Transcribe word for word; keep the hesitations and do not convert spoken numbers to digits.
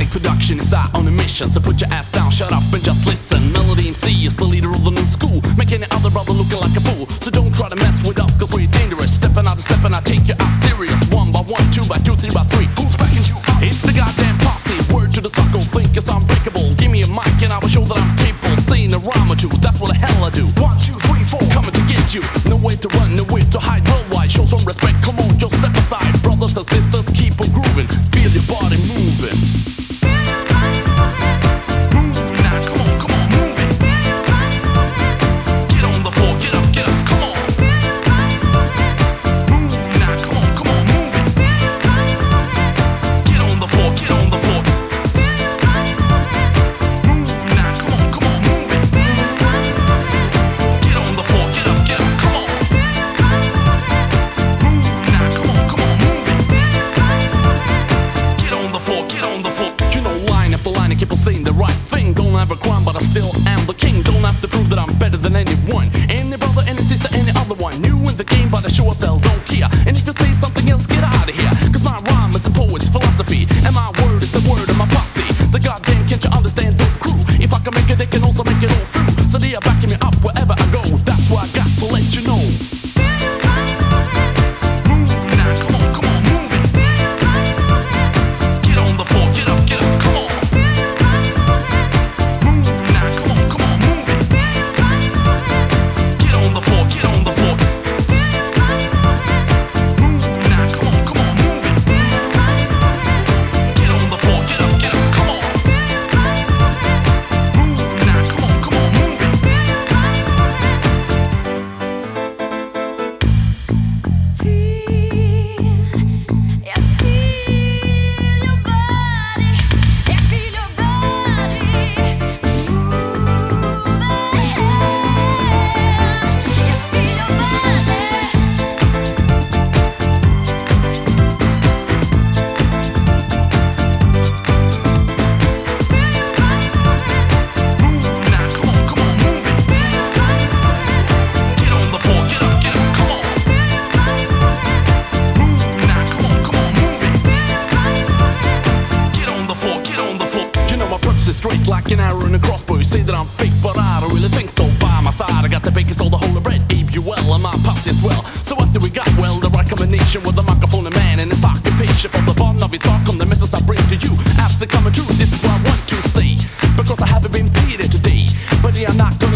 Epic production is out on a mission, so put your ass down, shut up and just listen. Melody M C is the leader of the new school, making the other brother looking like a fool. So don't try to mess with us, cause we're dangerous. Stepping out and stepping, I take you out serious. One by one, two by two, three by three. Who's backing you up? It's the goddamn posse. Word to the sucker, think it's unbreakable. Give me a mic and I will show that I'm capable. Saying a rhyme or two, that's what the hell I do. One, two, three, four, coming to get you. No way to run, no way to hide. Worldwide, show some respect, come on, just step aside. Brothers and sisters, keep on grooving. Feel your body moving. Saying the right thing, don't have a crime, but I still am the king. Don't have to prove that I'm better than anyone. Any brother, any sister, any other one. New in the game, but I sure as hell don't care. And if you say something else, get out of here. Cause my rhyme is a poet's philosophy, and my word is the word of my posse. The goddamn, can't you understand the crew? If I can make it, they can also make it all through. So they are backing me up wherever I go. That's why I got to let you know. Straight like an arrow in a crossbow. You say that I'm fake, but I don't really think so. By my side, I got the bakers, all the whole bread, A B U L, and my posse as well. So what do we got? Well, the right combination with the microphone, a man and his occupation. From the bottom of his heart come the message I bring to you. After coming true, this is what I want to say. Because I haven't been paid today, but they are not